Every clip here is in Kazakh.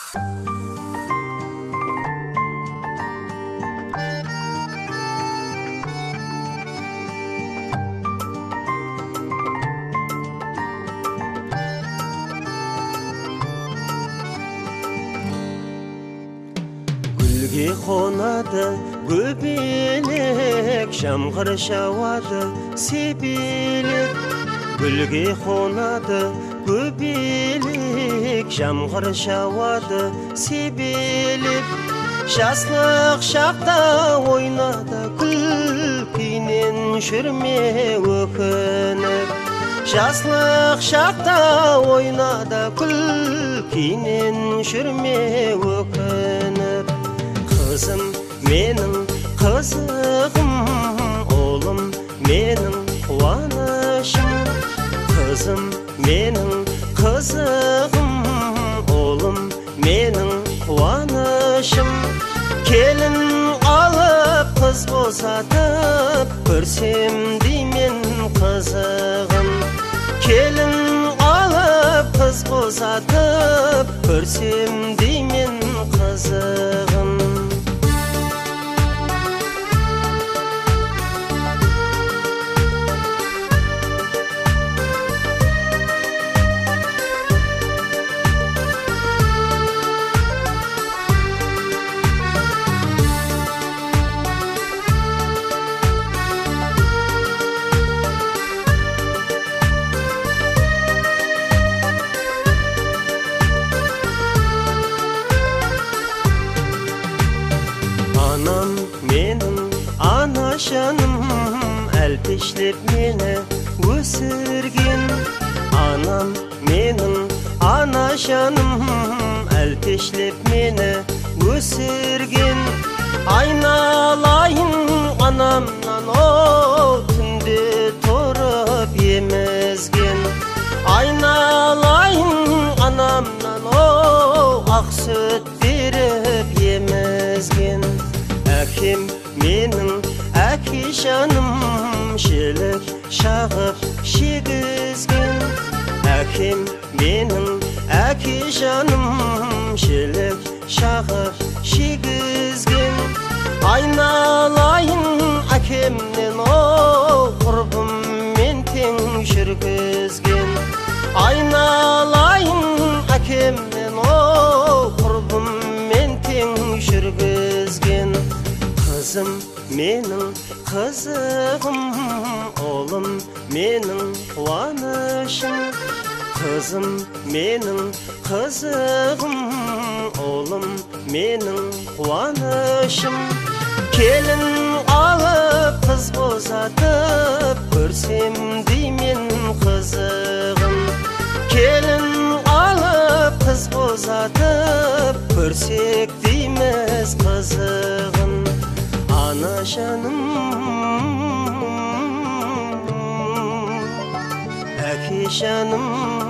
Гүлге қонады көбелек, жамғыр жауады себелек. Гүлге қонады көбелек, жамғыр жауады себелек. Жастық шақта ойнады күлкінен жүрме өкініп. Жастық шақта ойнады күлкінен жүрме өкініп. Қызым менің қызығым, олым менің қуанышым. Қызым менің қызығым, олым менің қуанышым. Келін алып қыз босатып, көрсем деймен қызығым. Келін алып қыз босатып, көрсем деймен қызығым. Anam менің анашаным, әлпешлеп мені өсірген. Анам менің анашаным, әлпешлеп мені өсірген. Айналайын анамнан, о түнде тұрып емізген. Айналайын анамнан, о ақ сүт беріп емізген. Әкем менің әке жаным, желік шағып шегізген. Әкем менің әке жаным, желік шағып шегізген. Айналайын әкемнен, о құрбым мен тең жүргізген. Айналайын әкемнен, о құрбым мен тең жүргізген. Қызым менің қызығым, олым менің қуанышым. Қызым менің қызығым, олым менің қуанышым. Келін алып қыз босатып, көрсем деймен қызығым. Келін алып қыз босатып, көрсек дейміз қызығым. Ана жаным, әке жаным.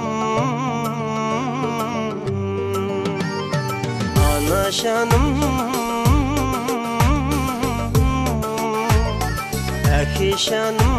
Ана жаным, әке жаным.